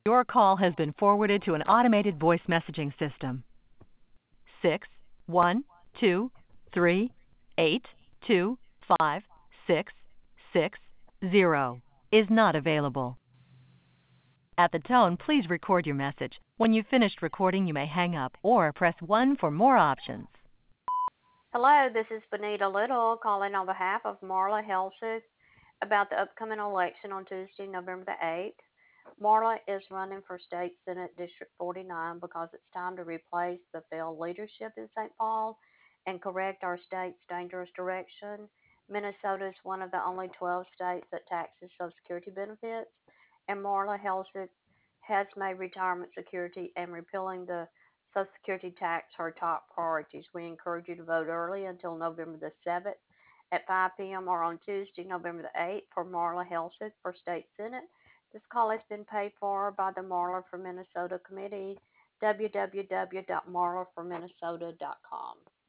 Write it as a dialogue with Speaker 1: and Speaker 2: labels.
Speaker 1: Your call has been forwarded to an automated voice messaging system. 61238256660 is not available. At the tone, please record your message. When you've finished recording, you may hang up or press 1 for more options.
Speaker 2: Hello, this is Benita Little calling on behalf of Marla Helseth about the upcoming election on Tuesday, November the 8th. Marla is running for State Senate District 49 because it's time to replace the failed leadership in St. Paul and correct our state's dangerous direction. Minnesota is one of the only 12 states that taxes Social Security benefits, and Marla Helseth has made retirement security and repealing the Social Security tax her top priorities. We encourage you to vote early until November the 7th at 5 p.m. or on Tuesday, November the 8th for Marla Helseth for State Senate. This call has been paid for by the Marla for Minnesota Committee, www.marlaforminnesota.com.